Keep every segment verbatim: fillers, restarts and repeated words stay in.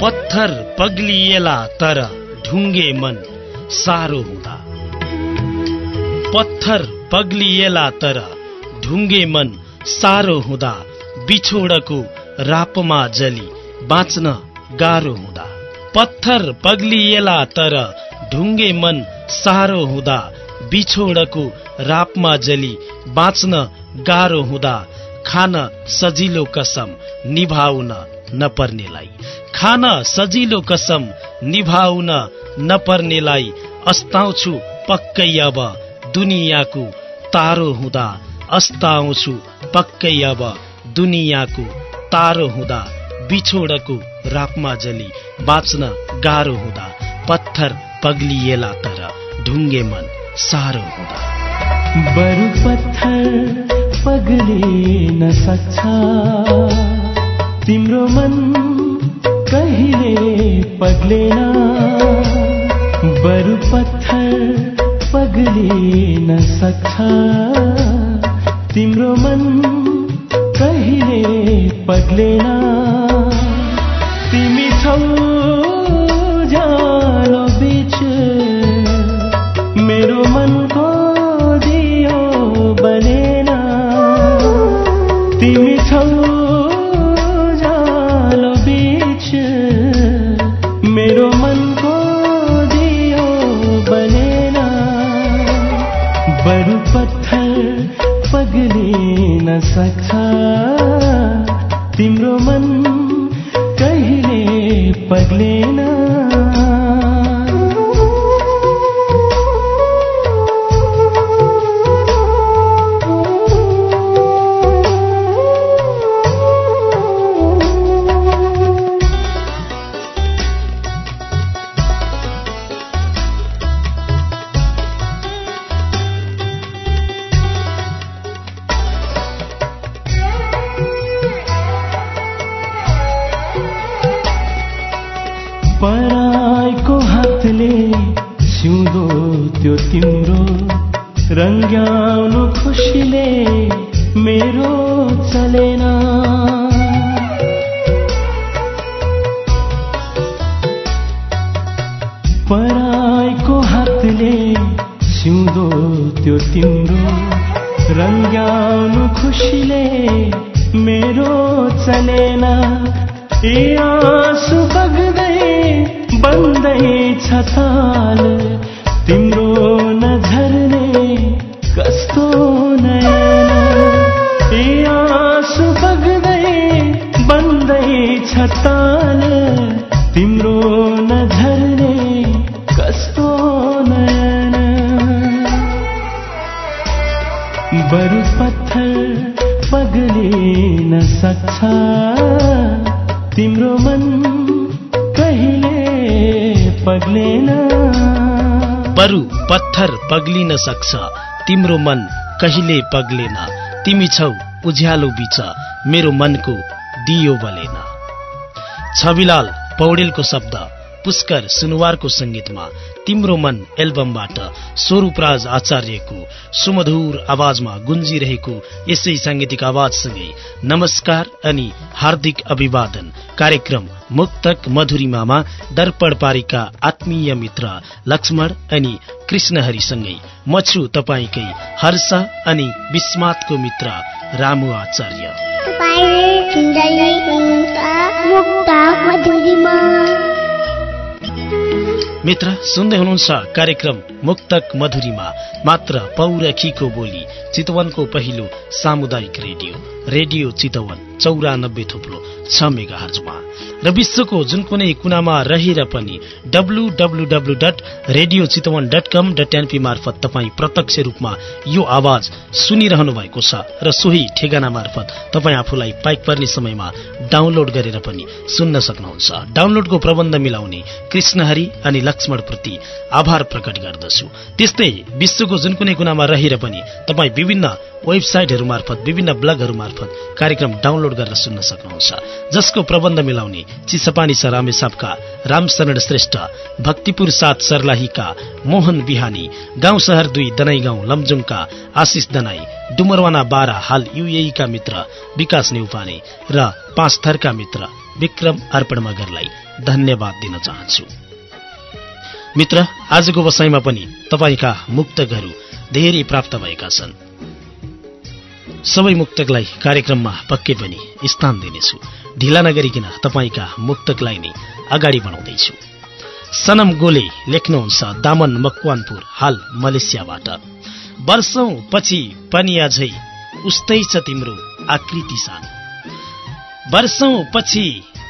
पत्थर पग्लिएला तर ढुङ्गे मन सारो हुँदा। पत्थर पग्लिएला तर ढुङ्गे मन सारो हुँदा, बिछोडको रापमा जली बाँच्न गाह्रो हुँदा। पत्थर पग्लिएला तर ढुङ्गे मन सारो हुँदा, बिछोडको रापमा जली बाँच्न गाह्रो हुँदा। खान सजिलो कसम निभाउन नपर्नेलाई, खान सजिलो कसम निभाउन नपर्नेलाई, अस्ताउँछु पक्कै अब दुनियाँको तारो हुँदा। अस्ताउँछु पक्कै अब दुनियाँको तारो हुँदा, बिछोडको रापमा जली बाँच्न गाह्रो हुँदा। पत्थर पग्लिएला तर ढुङ्गे मन सारो हुँदा। बरु पत्थर पग्लिन सक्छ तिम्रो मन कहिले पग्लेन। बरु पत्थर पग्लिन सक्छ तिम्रो मन कहिले पग्लेन। तिमी छौ जालो बीच मेरो मनको दियो बलेन। तिमी छौ जालो बीच मेरो मनको दियो बलेन। बरु पत्थर पग्लिन सक्छ तिम्रो मन कहिले पग्लेन। पराईको हातले सिउँदो त्यो तिम्रो रङ्ग्याउनु खुसीले मेरो चलेन। पराईको हातले सिउँदो त्यो तिम्रो रङ्ग्याउनु खुसीले मेरो चलेन। ए आँसु बग्दै बन्दै छ ताल तिम्रो नझर्ने कस्तो नयन। ए आँसु बग्दै बन्दै छ ताल तिम्रो नझर्ने कस्तो नयन। बरु पत्थर पग्लिन सक्छ तिम्रो मन कहिले पग्लेन। बरु पत्थर पग्लिन सक्छ तिम्रो मन कहिले पग्लेन। तिमी छौ उज्यालो बीच मेरो मनको दियो बलेन। छविलाल पौडेलको शब्द, पुष्कर सुनुवारको संगीतमा तिम्रो मन एल्बमबाट स्वरूपराज आचार्यको सुमधुर आवाजमा गुन्जिरहेको यसै सांगीतिक आवाजसँगै नमस्कार अनि हार्दिक अभिवादन। कार्यक्रम मुक्तक मधुरिमामा दर्पण पारीका आत्मीय मित्र लक्ष्मण अनि कृष्णहरिसँगै म छु तपाईकै हर्ष अनि विस्मातको मित्र रामु आचार्य। मित्र सुन्दै हुनुहुन्छ कार्यक्रम मुक्तक मधुरीमा, मात्र पौरखीको बोली, चितवनको पहिलो सामुदायिक रेडियो रेडियो चितवन चौरानब्बे थुप्रो छ मेगा हर्जमा र विश्वको जुन कुनै कुनामा रहेर पनि W W W dot radio Chitwan dot com dot NP मार्फत तपाईँ प्रत्यक्ष रूपमा यो आवाज सुनिरहनु भएको छ र सोही ठेगाना मार्फत तपाईँ आफूलाई पाइक पर्ने समयमा डाउनलोड गरेर पनि सुन्न सक्नुहुन्छ। डाउनलोडको प्रबन्ध मिलाउने कृष्णहरि अनि लक्ष्मण प्रति आभार प्रकट गर्दछु। त्यस्तै विश्वको जुन कुनै कुनामा रहेर पनि तपाईँ विभिन्न वेबसाइटहरू मार्फत विभिन्न ब्लगहरू मार्फत कार्यक्रम डाउनलोड गरेर सुन्न सक्नुहुन्छ, जसको प्रबन्ध मिलाउने चिसपानी छ रामेसापका रामशरण श्रेष्ठ, भक्तिपुर सात सर्लाहीका मोहन बिहानी, गाउँ शहर दुई दनाई गाउँ लमजुङका आशिष दनाई, डुमरवाना बाह्र हाल युएई का मित्र विकास नेउपाने र पाँच थरका मित्र विक्रम अर्पण मगरलाई धन्यवाद दिन चाहन्छु। मित्र, आजको बसाइमा पनि तपाईका मुक्तकहरू धेरै प्राप्त भएका छन्। सबै मुक्तकलाई कार्यक्रममा पक्कै पनि स्थान दिनेछु। ढिला नगरिकन तपाईका मुक्तकलाई नै अगाडि बढाउँदैछु। सनम गोले लेख्नुहुन्छ दामन मकवानपुर, हाल मलेसियाबाट। वर्षौं पछि पनि अझै उस्तै छ तिम्रो आकृति सानो। वर्षौं पछि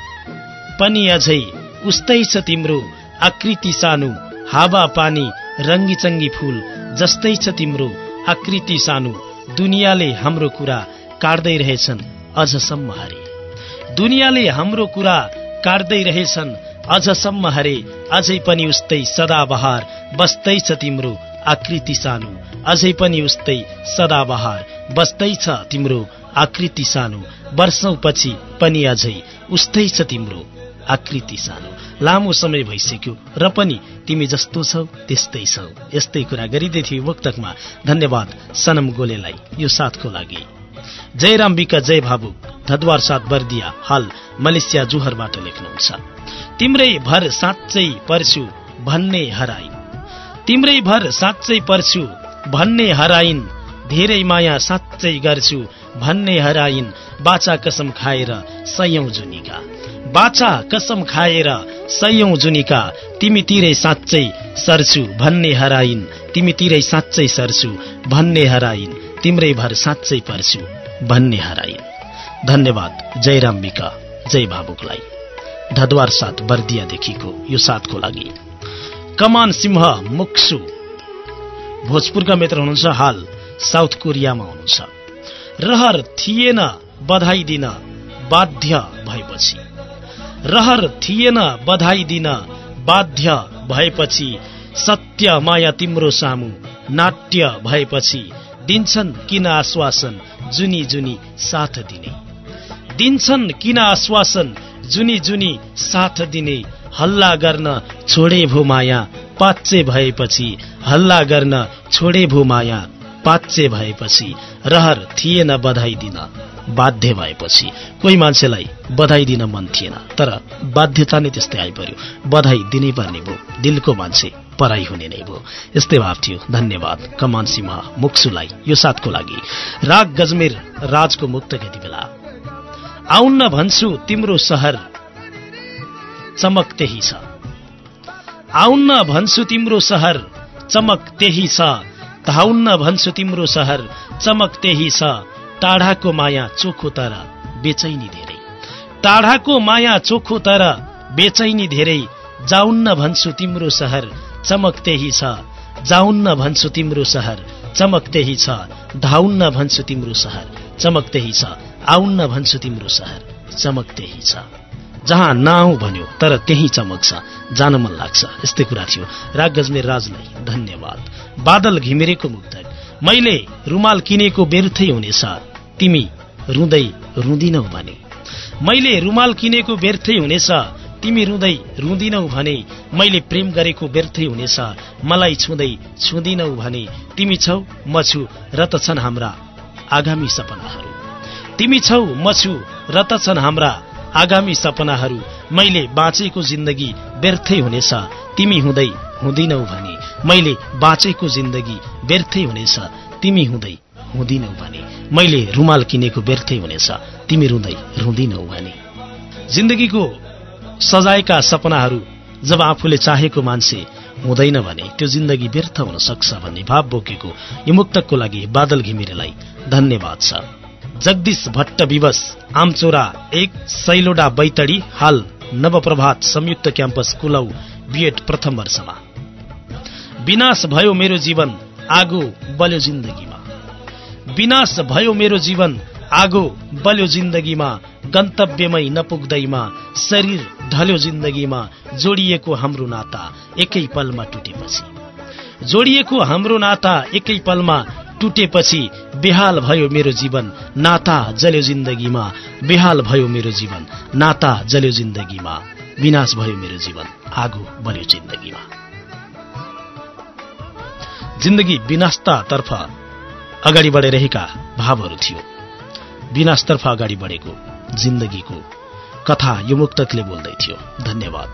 पनि अझै उस्तै छ तिम्रो आकृति सानो। हावा पानी रङ्गी चङ्गी फूल जस्तै छ तिम्रो आकृति सानो। दुनियाँले हाम्रो कुरा काट्दै रहेछन् अझसम्म हरे। दुनियाँले हाम्रो कुरा काट्दै रहेछन् अझसम्म हरे। अझै पनि उस्तै सदाबहार बस्दै छ तिम्रो आकृति सानो। अझै पनि उस्तै सदाबहार बस्दै छ तिम्रो आकृति सानो। वर्षौं पछि पनि अझै उस्तै छ तिम्रो आकृति सानो। लामो समय भइसक्यो र पनि तिमी जस्तो छौ त्यस्तै छौ। यस्तै कुरा गरिँदै थियो मुक्तकमा। धन्यवाद सनम गोलेलाई यो साथको लागि। जयराम विका जय भावुक धदवार साथ बर्दिया, हाल मलेसिया जुहरबाट लेख्नुहुन्छ। तिम्रै भर साँच्चै पर्छु भन्ने हराइन्। तिम्रै भर साँच्चै पर्छु भन्ने हराइन्। धेरै माया साँच्चै गर्छु भन्ने हराइन्। बाचा कसम खाएर सयौं जुनीका। बाचा कसम खाएर सयौं जुनीका। तिमीतिरै साँच्चै सर्छु भन्ने हराइन्। तिमीतिरै साँच्चै सर्छु भन्ने हराइन्। तिम्रै भर साँच्चै पर्छु भन्ने हराइन्। धन्यवाद जयराम विका जय भावुकलाई धदवार साथ बर्दियादेखिको यो साथको लागि। कमान सिंह मुक्सु भोजपुरका मित्र हुनुहुन्छ, हाल साउथ कोरियामा हुनुहुन्छ। रहर थिएन बधाई दिन बाध्य भएपछि। रहर थिएन बधाई दिन बाध्य भएपछि। सत्य माया तिम्रो सामु नाट्य भएपछि। दिन्छन् किन आश्वासन जुनी जुनी साथ दिने। दिन्छन् किन आश्वासन जुनी जुनी साथ दिने। हल्ला गर्न छोडे भो माया पाच्चे भएपछि। हल्ला गर्न छोडे भो माया पाच्चे भएपछि। रहर थिएन बधाई दिन बाध्य भएपछि। कोही मान्छेलाई बधाई दिन मन थिएन तर बाध्यता नै त्यस्तै आइपर्यो। बधाई दिनै पर्ने भो। दिलको मान्छे पराई हुने नै भो। यस्तै भाव थियो। धन्यवाद कमान सिंह मुक्सुलाई यो साथको लागि। राग गजमेर राजको मुक्त यति बेला। आउन्न भन्छु तिम्रो सहर चमक त्यही छ। आउन्न भन्छु तिम्रो सहर चमक त्यही छ। धाउन्न भन्छु तिम्रो सहर चमक त्यही छ। टाढाको माया चोखो तर बेचैनी धेरै। टाढाको माया चोखो तर बेचैनी धेरै। जाउन्न भन्छु तिम्रो सहर चमक त्यही छ। जाउन्न भन्छु तिम्रो सहर चमक त्यही छ। धाउन्न भन्छु तिम्रो सहर चमक त्यही छ। आउन्न भन्छु तिम्रो सहर चमक त्यही छ। जहाँ नआऊ भन्यो तर त्यही चमक छ। जान मन लाग्छ। यस्तै कुरा थियो। राग गजमेर राजलाई धन्यवाद। बादल घिमिरेको मुक्तक। मैले रुमाल किनेको व्यर्थै हुनेछ तिमी रुँदै रुँदिनौ भने। मैले रुमाल किनेको व्यर्थै हुनेछ तिमी रुँदै रुँदिनौ भने। मैले प्रेम गरेको व्यर्थै हुनेछ मलाई छुँदै छुँदिनौ भने। तिमी छौ म छु र त छन् हाम्रा आगामी सपनाहरू। तिमी छौ म छु र त छन् हाम्रा आगामी सपनाहरू। मैले बाँचेको जिन्दगी व्यर्थै हुनेछ तिमी हुँदै हुँदिनौ भने। मैले बाँचेको जिन्दगी व्यर्थै हुनेछ तिमी हुँदै हुँदिनौ भने। मैले रुमाल किनेको व्यर्थै हुनेछ तिमी रुँदै रुँदिनौ भने। जिन्दगीको सजाएका सपनाहरू जब आफूले चाहेको मान्छे हुँदैन भने त्यो जिन्दगी व्यर्थ हुन सक्छ भन्ने भाव बोकेको यो मुक्तकको लागि बादल घिमिरेलाई धन्यवाद छ। जगदीश भट्ट विवश आमचोरा एक सैलोडा बैतडी, हाल नवप्रभात संयुक्त क्याम्पस कुलौ बीएड प्रथम वर्षमा। विनाश भयो मेरो जीवन आगो बल्यो जिन्दगीमा। विनाश भयो मेरो जीवन आगो बल्यो जिन्दगीमा। गन्तव्यमै नपुग्दैमा शरीर ढल्यो जिन्दगीमा। जोडिएको हाम्रो नाता एकै पलमा टुटेपछि। जोडिएको हाम्रो नाता एकै पलमा टुटेपछि। बेहाल भयो मेरो जीवन नाता जल्यो जिन्दगीमा। बेहाल भयो मेरो जीवन नाता जल्यो जिन्दगीमा। विनाश भयो मेरो जीवन आगो बल्यो जिन्दगीमा। जिन्दगी विनाशतातर्फ अगाडि बढिरहेका भावहरू थियो। विनाशतर्फ अगाडि बढेको जिन्दगीको कथा यो मुक्तकले बोल्दै थियो। धन्यवाद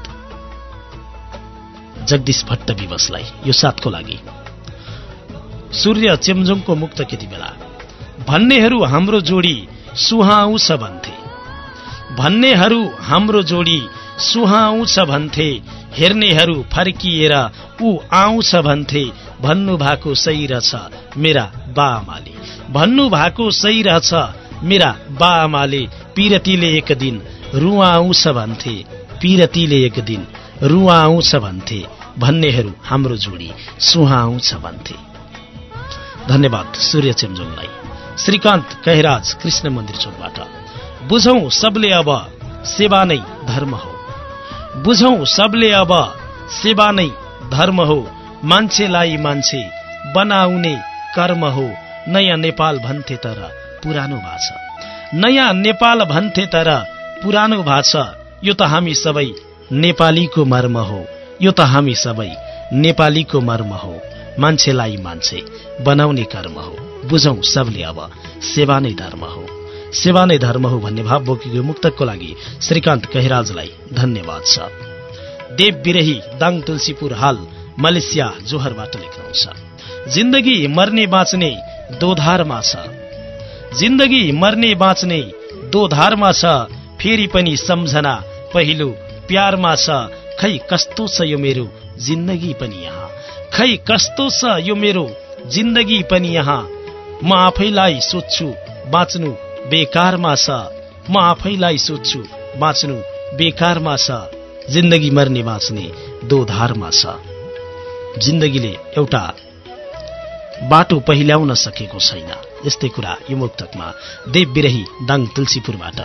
जगदीश भट्ट विवशलाई यो साथको लागि। सूर्य चेम्जोङको मुक्त यति बेला। भन्नेहरू हाम्रो जोडी सुहाउँछ भन्थे, भन्नेहरू हाम्रो जोडी सुहाउँछ भन्थे, हेर्नेहरू फर्किएर ऊ आउँछ भन्थे, भन्नु भएको सही रहेछ मेरा बाआमाले, भन्नु भएको सही रहेछ मेरा बाआमाले, पिरतीले एक दिन रुवा आउँछ भन्थे, पिरतीले एक दिन रुवा आउँछ भन्थे, भन्नेहरू हाम्रो जोडी सुहाउँछ भन्थे। धन्यवाद सूर्य चेम्जोङलाई। श्रीकान्त कैराज कृष्ण मन्दिर चौकबाट। बुझौं सबले अब सेवा नै धर्म हो, बुझौं सबले अब सेवा नै धर्म हो, मान्छेलाई मान्छे बनाउने कर्म हो, नयाँ नेपाल भन्थे तर पुरानो भाषा, नयाँ नेपाल भन्थे तर पुरानो भाषा, यो त हामी सबै नेपालीको मर्म हो, यो त हामी सबै नेपालीको मर्म हो, मान्छेलाई मान्छे बनाउने कर्म हो, बुझौं सबले अब सेवा नै धर्म हो, सेवा नै धर्म हो भन्ने भाव बोकेको मुक्तकको लागि श्रीकान्त कैराजलाई धन्यवाद छ। देव बिरही दाङ तुलसीपुर हाल मलेसिया जोहरबाट लेख्नुहुन्छ। जिन्दगी मर्ने बाँच्ने दोधारमा छ, जिन्दगी मर्ने बाँच्ने दोधारमा छ, फेरि पनि सम्झना पहिलो प्यारमा छ, खै कस्तो छ यो मेरो जिन्दगी पनि यहाँ, खै कस्तो छ यो मेरो जिन्दगी पनि यहाँ, म आफैलाई सोध्छु बाँच्नु बेकारमा छ, म आफैलाई सोध्छु बाँच्नु बेकारमा छ, जिन्दगी मर्ने बाँच्ने दोधारमा छ। जिन्दगीले एउटा बाटो पहिल्याउन सकेको छैन, यस्तै कुरा यो मुक्तकमा देव बिरही दाङ तुलसीपुरबाट।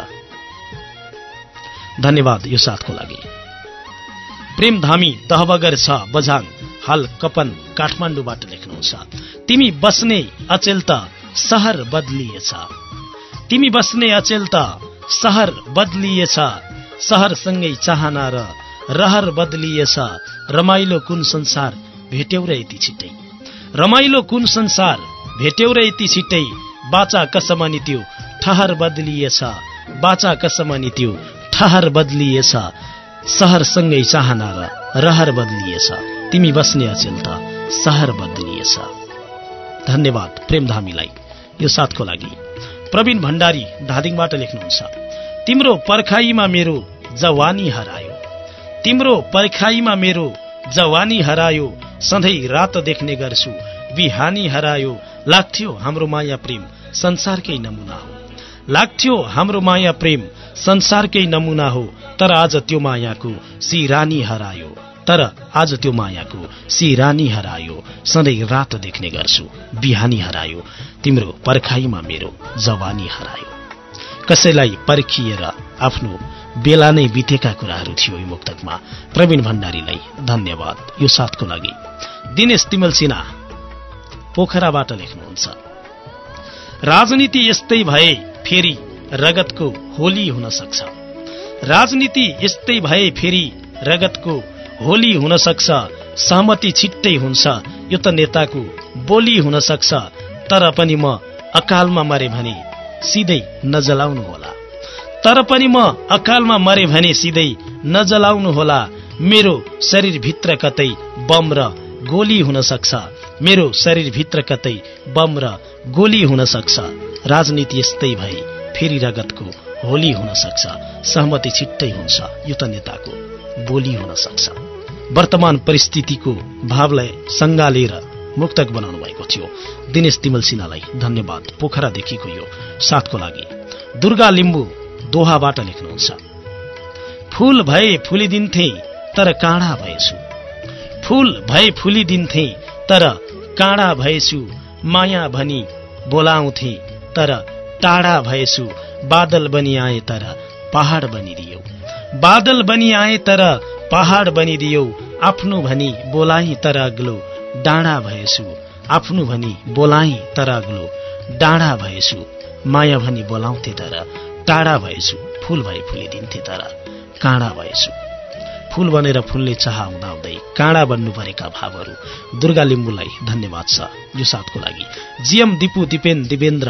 धन्यवाद यो साथको लागि। प्रेम धामी दहबगर छ बझाङ हाल कपन काठमाडौँबाट लेख्नुहुन्छ। तिमी बस्ने अचेल त शहर बदलिएछ, तिमी बस्ने अचेल त शहर बदलिएछ, शहरसँगै चाहना र रहर बदलिएछ, रमाइलो कुन संसार भेट्यौ र यति छिट्टै, रमाइलो कुन संसार भेट्यौ र यति छिट्टै, बाचा कसम नि त्यो ठहर बदलिएछ, बाचा कसम नि त्यो ठहर बदलिएछ, शहरसँगै चाहना र रहर बदलिएछ, तिमी बस्ने अचेल त शहर बदलिएछ। धन्यवाद प्रेम धामीलाई यो साथको लागि। प्रवीण भण्डारी धादिङबाट लेख्नुहुन्छ। तिम्रो पर्खाइमा मेरो जवानी हरायो, तिम्रो पर्खाइमा मेरो जवानी हरायो, सधैँ रात देख्ने गर्छु बिहानी हरायो, लाग्थ्यो हाम्रो माया प्रेम संसारकै नमुना हो, लाग्थ्यो हाम्रो माया प्रेम संसारकै नमुना हो, तर आज त्यो मायाको सिरानी हरायो, तर आज त्यो मायाको सिरानी हरायो, सधैँ रात देख्ने गर्छु बिहानी हरायो, तिम्रो पर्खाइमा मेरो जवानी हरायो। कसैलाई पर्खिएर आफ्नो बेला नै बितेका कुराहरू थियो यो मुक्तकमा। प्रवीण भण्डारीलाई धन्यवाद यो साथको लागि। दिनेश तिमल सिन्हा पोखराबाट लेख्नुहुन्छ। राजनीति यस्तै भए फेरि रगतको होली हुन सक्छ, राजनीति यस्तै भए फेरि रगतको होली हुन सक्छ, सहमति छिट्टै हुन्छ यो त नेताको बोली हुन सक्छ, तर पनि म अकालमा मरे भने सिधै नजलाउनु होला, तर पनि म अकालमा मरे भने सिधै नजलाउनु होला, मेरो शरीरभित्र कतै बम र गोली हुन सक्छ, मेरो शरीरभित्र कतै बम र गोली हुन सक्छ, राजनीति यस्तै भए फेरि रगतको होली हुन सक्छ, सहमति छिट्टै हुन्छ यो त नेताको बोली हुन सक्छ। वर्तमान परिस्थितिको भावलाई सङ्गालेर मुक्तक बनाउनु भएको थियो। दिनेश तिमल सिन्हालाई धन्यवाद पोखरादेखिको यो साथको लागि। दुर्गा लिम्बू दोहाबाट लेख्नुहुन्छ। फूल भए फुलिदिन्थे तर काँडा भएछु, फूल भए फुलिदिन्थे तर काँडा भएछु, माया भनी बोलाउँथे तर टाढा भएछु, बादल बनी आए तर पहाड बनिदियो, बादल बनी आए तर पहाड बनिदियो, आफ्नो भनी बोलाइ तर अग्लो डाँडा भएछु, आफ्नो भनी बोलाइ तर अग्लो डाँडा भएछु, माया भनी बोलाउँथे तर टाढा भएछु, फूल भए फुलिदिन्थे तर काँडा भएछु। फूल बनेर फुल्ने चाह हुँदाहुँदै काँडा बन्नु परेका भावहरू। दुर्गा लिम्बूलाई धन्यवाद छ यो साथको लागि। जीएम दिपु दिपेन दिवेन्द्र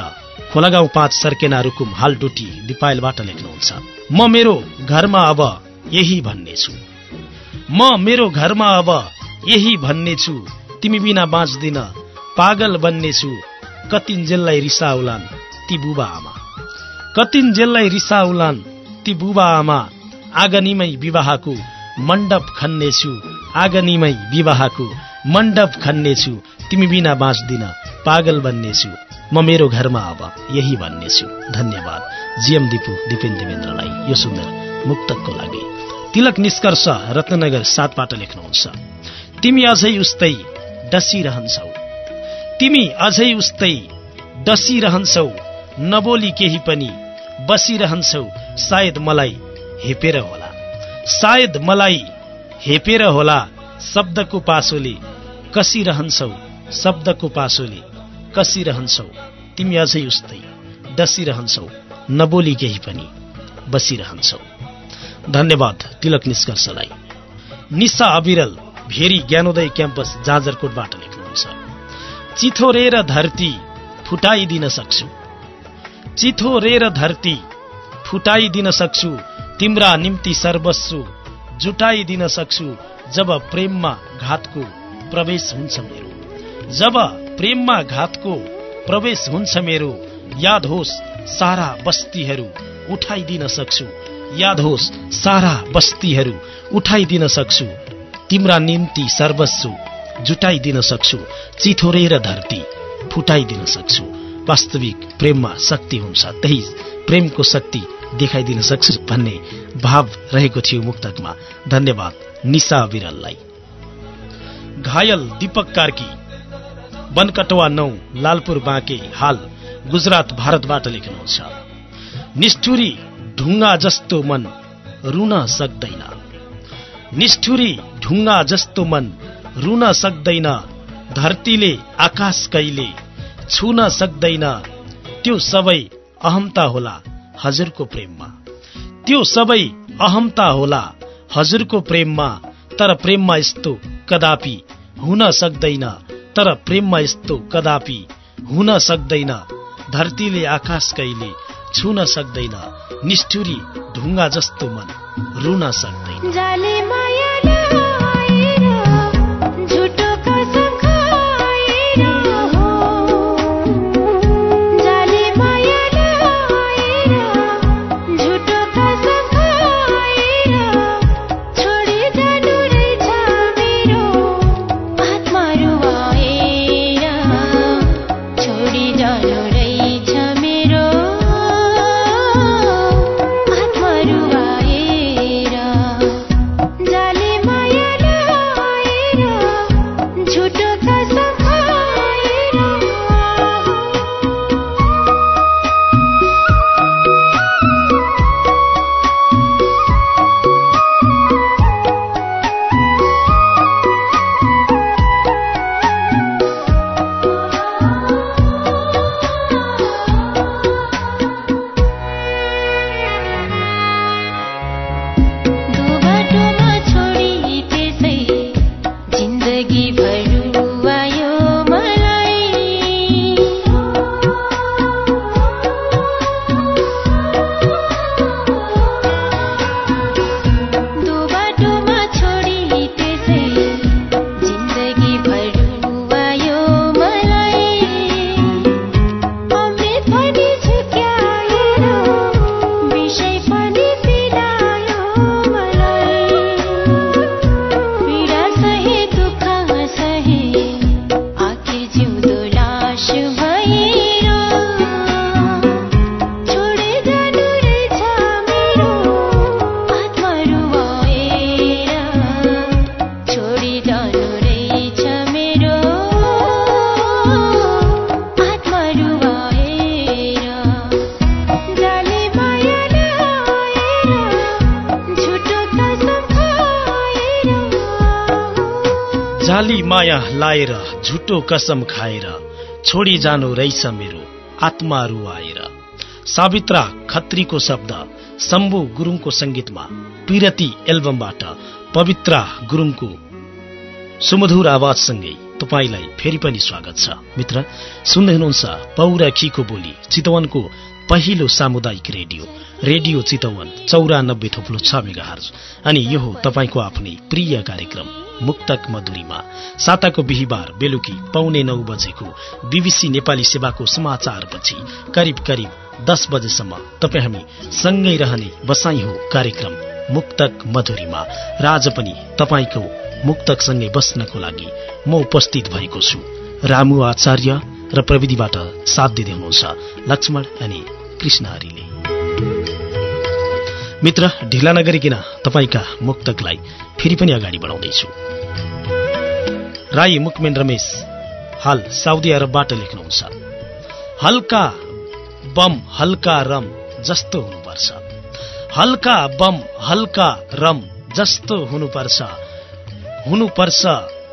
खोलागाउँ पाँच सर्केना रुकुम हालडोटी दिपायलबाट लेख्नुहुन्छ, म मेरो घरमा अब यही भन्ने छु म मेरो घरमा अब यही भन्ने छु तिमी बिना बाँच्दिन पागल बन्ने छु कतिन्जेललाई रिसाउलान् ती बुबा आमा कतिन्जेललाई रिसाउलान् ती बुबा आमा आगनीमै विवाहको मण्डप खन्नेछु आगनीमै विवाहको मण्डप खन्नेछु तिमी बिना बाँच्दिन पागल बन्नेछु म मेरो घरमा अब यही भन्नेछु। धन्यवाद जीएम दिपु दिपेन देवेन्द्रलाई यो सुन्दर मुक्तकको लागि। तिलक निष्कर्ष रत्नगर सातबाट लेख्नुहुन्छ, तिमी अझै उस्तै डसिरहन्छौ तिमी अझै उस्तै डसिरहन्छौ नबोली केही पनि बसिरहन्छौ सायद मलाई हेपेर होला सायद मलाई हेपेर होला शब्दको पासोले कसिरहन्छौ शब्दको पासोले कसिरहन्छौ तिमी अझै उस्तै डसिरहन्छौ नबोली केही पनि बसिरहन्छौ। धन्यवाद तिलक निष्कर्षलाई। निशा अविरल भेरी ज्ञानोदय क्याम्पस जाजरकोटबाट लेख्नुहुन्छ, चिथोरेर धरती फुटाइदिन सक्छु चिथोरेर धरती फुटाइदिन सक्छु तिम्रा निम्ति सर्वस्व जुटाइदिन सक्छु जब प्रेममा घातको प्रवेश हुन्छ मेरो जब प्रेममा घातको प्रवेश हुन्छ मेरो याद होस् सारा बस्तीहरू उठाइदिन सक्छु याद होस् सारा बस्तीहरू उठाइदिन सक्छु तिम्रा निम्ति सर्वस्व जुटाइदिन सक्छु चिथोरेर धरती फुटाइदिन सक्छु। वास्तविक प्रेममा शक्ति हुन्छ, त्यही प्रेमको शक्ति देखाइदिन सक्छु भन्ने भाव रहेको थियो मुक्तकमा। धन्यवाद निशा विरललाई। घायल दीपक कार्की बनकटवा नौ लालपुर बाँके हाल गुजरात भारतबाट लेख्नुहुन्छ, निष्ठुरी ढुङ्गा जस्तो मन रुन सक्दैन निष्ठुरी ढुङ्गा जस्तो मन रुन सक्दैन धरतीले आकाश कहिले छुन सक्दैन त्यो सबै अहमता होला हजुरको प्रेममा त्यो सबै अहमता होला हजुरको प्रेममा तर प्रेममा यस्तो कदापि हुन सक्दैन तर प्रेममा यस्तो कदापि हुन सक्दैन धरतीले आकाश कहिले छुन सक्दैन निष्ठुरी ढुङ्गा जस्तो मन रुन सक्दैन। जाले माया लगाएर झुटो कसम खाएर हो जाले माया लगाएर झुटो कसम खाएर छोडी जानु रहेछ मेरो आत्मा रुवाएर छोडी जानु रहेछ मेरो आत्मा रुवाएर जाले माया लगाएर झुटो कसम खाएर दो बाटोमा छोडी त्यसै जिन्दगी भर रुवायो मलाई दो बाटोमा छोडी त्यसै जिन्दगी भर रुवायो मलाई अमृत पनि झुक्याएर विषय पनि पिलायो मलाई पीडा सहे दुःख सहे आखिर जिउँदो लास भएर छोडे जानु रहेछ मेरो आत्मा रुवाएर छोडी जानु रहेछ मेरो आत्मा रुवाएर जाले माया लगाएर झुटो कसम खाएर जाली माया लाएर झुटो कसम खाएर छोडी जानु रहेछ मेरो आत्मा रुवाएर। सावित्रा खत्रीको शब्द शम्भु गुरुङको संगीतमा पिरती एल्बमबाट पवित्रा गुरुङको सुमधुर आवाजसँगै तपाईलाई फेरि पनि स्वागत छ। मित्र, सुन्दै हुनुहुन्छ पौरखीको बोली, चितवनको पहिलो सामुदायिक रेडियो रेडियो चितवन चौरानब्बे थोप्लो छ मेगाहर्ज। अनि यो हो तपाईको आफ्नै प्रिय कार्यक्रम मुक्तक मधुरीमा। साताको बिहिबार बेलुकी पौने नौ बजेको बीबीसी नेपाली सेवाको समाचारपछि करिब करिब दस बजेसम्म तपाईँ हामी सँगै रहने बसाई हो कार्यक्रम मुक्तक मधुरीमा। र आज पनि तपाईको मुक्तकसँगै बस्नको लागि म उपस्थित भएको छु। रामु आचार्य र प्रविधिबाट साथ दिँदै हुनुहुन्छ लक्ष्मण अनि कृष्णहरीले। मित्र, ढिला नगरिकन तपाईका मुक्तकलाई फेरि पनि अगाडि बढाउँदैछु। राई मुकमेन रमेश हाल साउदी अरबबाट लेख्नुहुन्छ, हल्का बम हल्का रम जस्तो हुनुपर्छ, हल्का बम हल्का रम जस्तो हुनुपर्छ, हुनुपर्छ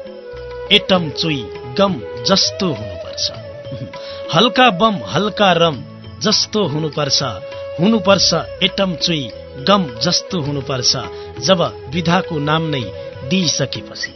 एटम चुई गम जस्तो हुनुपर्छ, हल्का बम हल्का रम जस्तो हुनुपर्छ, हुनुपर्छ एटम चुई गम जस्तो हुनुपर्छ। जब विधाको नाम नै दिइसकेपछि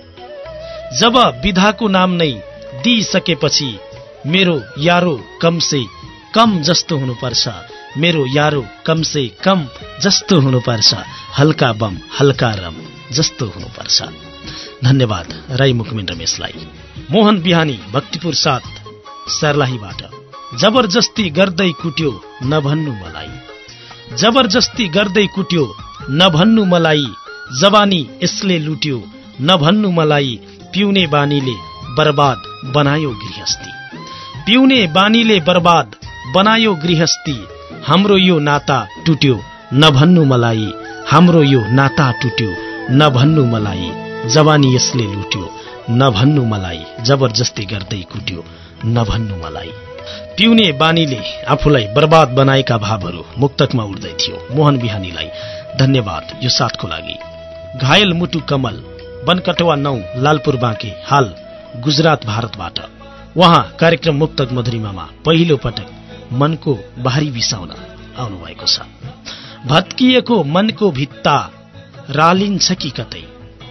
जब विधाको नाम नै दिइसकेपछि मेरो यारो कम से कम जस्तो हुनुपर्छ, मेरो यारो कम से कम जस्तो हुनुपर्छ, हल्का बम हल्का रम जस्तो हुनुपर्छ। धन्यवाद राई मुकमेन रमेशलाई। मोहन बिहानी भक्तिपुर साथ सर्लाहीबाट, जबरजस्ती गर्दै कुट्यो नभन्नु मलाई, जबरजस्ती गर्दै कुट्यो नभन्नु मलाई, जवानी यसले लुट्यो नभन्नु मलाई, पिउने बानीले बर्बाद बनायो गृहस्थी, पिउने बानीले बर्बाद बनायो गृहस्थी, हाम्रो यो नाता टुट्यो नभन्नु मलाई, हाम्रो यो नाता टुट्यो नभन्नु मलाई, जवानी यसले लुट्यो नभन्नु मलाई, जबरजस्ती गर्दै कुट्यो नभन्नु मलाई। पिउने बानीले आफूलाई बर्बाद बनाएका भावहरू मुक्तकमा उड्दै थियो। मोहन बिहानीलाई धन्यवाद यो साथको लागि। घायल मुटु कमल बनकटवा नौ लालपुर बाँके हाल गुजरात भारतबाट उहाँ कार्यक्रम मुक्तक मधुरिमामा पहिलो पटक मनको बारी बिसाउन आउनु भएको छ। भत्किएको मनको भित्ता रालिन्छ कि कतै,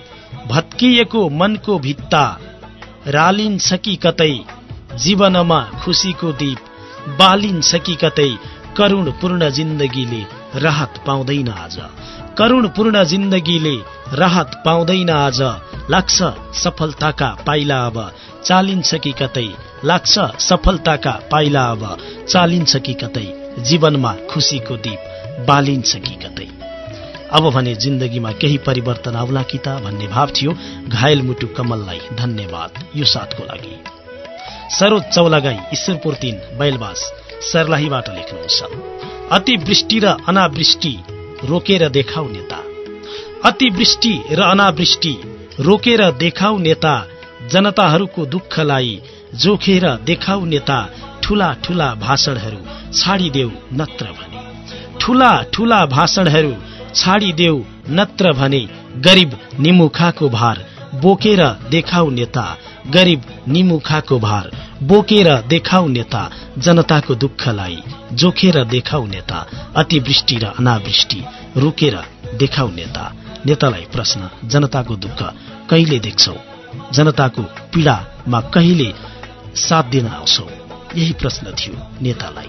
भत्किएको मनको भित्ता रालिन्छ कि कतै, जीवनमा खुशीको दीप बालिन्छ कि कतै, करुणपूर्ण जिन्दगीले राहत पाउँदैन आज, करुणपूर्ण जिन्दगीले राहत पाउँदैन आज, लाग्छ सफलताका पाइला अब चालिन्छ कि कतै, लाग्छ सफलताका पाइला अब चालिन्छ कि कतै, जीवनमा खुशीको दीप बालिन्छ कि कतै। अब भने जिन्दगीमा केही परिवर्तन आउला कि त भन्ने भाव थियो। घायल मुटु कमललाई धन्यवाद यो साथको लागि। सरोज चौलागाई ईश्वरपुर तीन बैलबास सर्लाहीबाट लेख्नुहुन्छ, अतिवृष्टि र अनावृष्टि रोकेर देखाउ नेता, अतिवृष्टि र अनावृष्टि रोकेर देखाउ नेता, जनताहरूको दुःखलाई जोखेर देखाउ नेता, ठूला ठूला भाषणहरू छाडिदेऊ नत्र भने, ठूला ठूला भाषणहरू छाडिदेऊ नत्र भने, गरीब निमुखाको भार बोकेर देखाउ नेता, गरीब निमुखाको भार बोकेर देखाउ नेता, जनताको दुःखलाई जोखेर देखाउ नेता, अतिवृष्टि र अनावृष्टि रोकेर देखाउ नेता। नेतालाई प्रश्न, जनताको दुःख कहिले देख्छौ, जनताको पीडामा कहिले साथ दिन आउँछौ, यही प्रश्न थियो नेतालाई।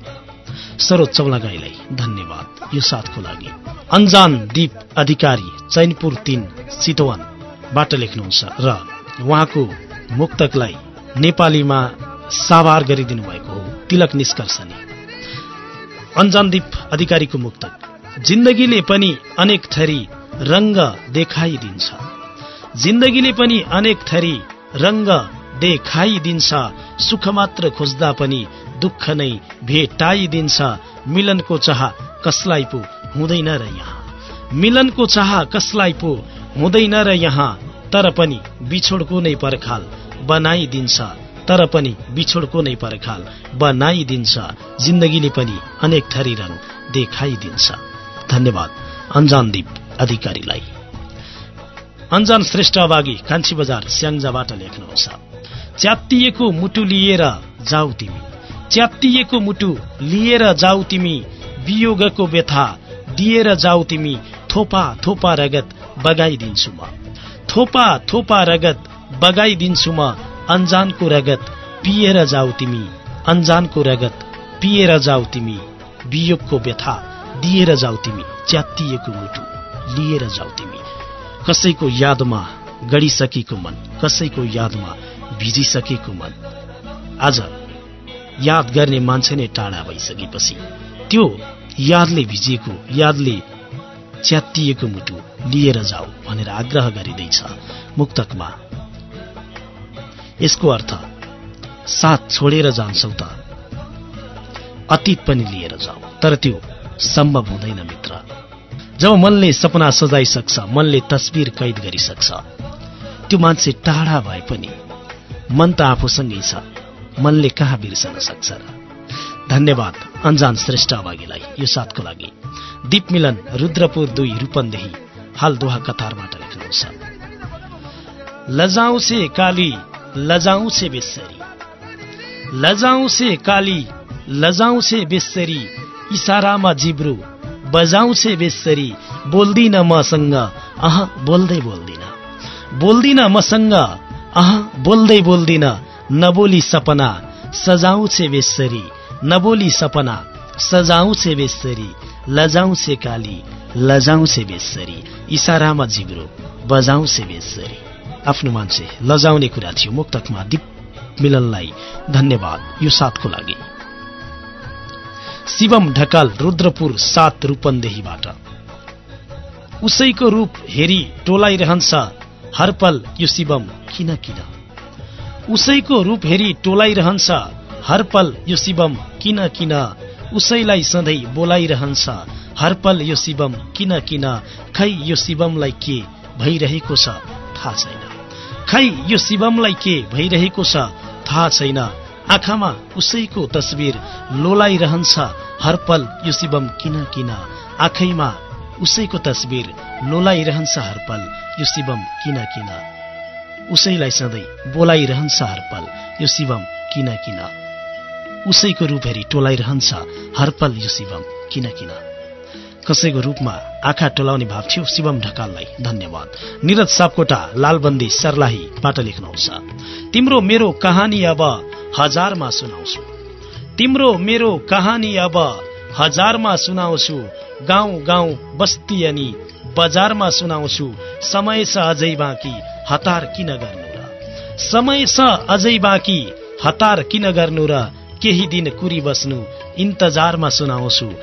सरोज चौलागाईलाई धन्यवाद यो साथको लागि। अन्जान दीप अधिकारी चैनपुर तीन चितवनबाट लेख्नुहुन्छ र उहाँको मुक्तकलाई नेपालीमा साभार गरिदिनु भएको हो तिलक निष्कर्षनी। अन्जानदीप अधिकारीको मुक्तक, जिन्दगीले पनि अनेक थरी रंग देखाइदिन्छ, जिन्दगीले पनि अनेक थरी रंग देखाइदिन्छ, सुख मात्र खोज्दा पनि दुःख नै भेटाइदिन्छ, मिलनको चाह कसलाई पो हुँदैन र यहाँ, मिलनको चाह कसलाई पो हुँदैन र यहाँ, तर पनि बिछोडको नै पर्खाल बनाइदिन्छ, तर पनि बिछोडको नै पर्खाल बनाइदिन्छ, जिन्दगीले पनि अनेक थरी रंग देखाइदिन्छ। धन्यवाद अन्जानदीप अधिकारीलाई। अन्जान श्रेष्ठ अभागी कान्छी बजार स्याङ्जाबाट लेख्नुहुन्छ, च्यात्तिएको मुटु लिएर जाऊ तिमी, च्यात्तिएको मुटु लिएर जाऊ तिमी, वियोगको व्यथा दिएर जाऊ तिमी, थोपा थोपा रगत बगाइदिन्छु म, थोपा थोपा रगत बगाइदिन्छु म, अन्जानको रगत पिएर जाऊ तिमी, अन्जानको रगत पिएर जाऊ तिमी, वियोगको व्यथा दिएर जाऊ तिमी, च्यातिएको मुटु लिएर जाऊ तिमी। कसैको यादमा गडिसकेको मन, कसैको यादमा भिजिसकेको मन, आज याद गर्ने मान्छे नै टाढा भइसकेपछि त्यो यादले भिजिएको, यादले च्यातिएको मुटु लिएर जाऊ भनेर आग्रह गरिँदैछ मुक्तकमा। यसको अर्थ साथ छोडेर जान्छौ त अतीत पनि लिएर जाऊ, तर त्यो सम्भव हुँदैन मित्र। जब मनले सपना सजाइसक्छ, मनले तस्बिर कैद गरिसक्छ, त्यो मान्छे टाढा भए पनि मन त आफूसँगै छ, मनले कहाँ बिर्सन सक्छ र। धन्यवाद अन्जान श्रेष्ठ अभागीलाई यो साथको लागि। दीप मिलन रुद्रपुर दुई रूपन्देही हाल दोहा कतारबाट लेख्नुहुन्छ। लजाऊ से काली लजाऊ से बेसरी, लजाऊ से काली लजाऊ से बेसरी, इशारामा जिब्रो बजाऊ से बेसरी, बोल्दिन मसँग अह बोल्दै बोल्दिन, बोल्दिन मसँग अह बोल्दै बोल्दिन, नबोली सपना सजाऊ से बेसरी, नबोली सपना सजाऊ से बेसरी, लजाऊ से काली लजाऊ से बेसरी, इशारामा जिब्रो बजाऊ से बेसरी। आफ्नो मान्छे लजाउने कुरा थियो मुक्तकमा। दीप मिलनलाई धन्यवाद यो साथको लागि। शिवम ढकाल रुद्रपुर सात रूपन्देहीबाट। उसैको रूप हेरी टोलाइरहन्छ हरपल यो शिवम किन किन, उसैको रूप हेरी टोलाइरहन्छ हरपल यो शिवम किन किन, उसैलाई सधैँ बोलाइरहन्छ हरपल यो शिवम किन किन, खै यो शिवमलाई के भइरहेको छ थाहा छैन, खै यो शिवमलाई के भइरहेको छ थाहा छैन, आँखामा उसैको तस्बिर लोलाइरहन्छ हरपल यो शिवम किन किन, आँखैमा उसैको तस्बिर लोलाइरहन्छ हरपल यो शिवम किन किन, उसैलाई सधैँ बोलाइरहन्छ हरपल यो शिवम किन किन, उसैको रूप हेरी टोलाइरहन्छ हरपल यो शिवम किन किन। कसैको रूपमा आँखा टोलाउने भाव थियो शिवम ढकाललाई धन्यवाद। निरज सापकोटा लालबन्दी सर्लाहीबाट लेख्नुहुन्छ। तिम्रो मेरो कहानी अब हजारमा सुनाउँछु, तिम्रो मेरो कहानी अब हजारमा सुनाउँछु, गाउँ गाउँ बस्ती अनि बजारमा सुनाउँछु, समय छ अझै बाँकी हतार किन गर्नु र, समय छ अझै बाँकी हतार किन गर्नु र, केही दिन कुरी बस्नु इन्तजारमा सुनाउँछु,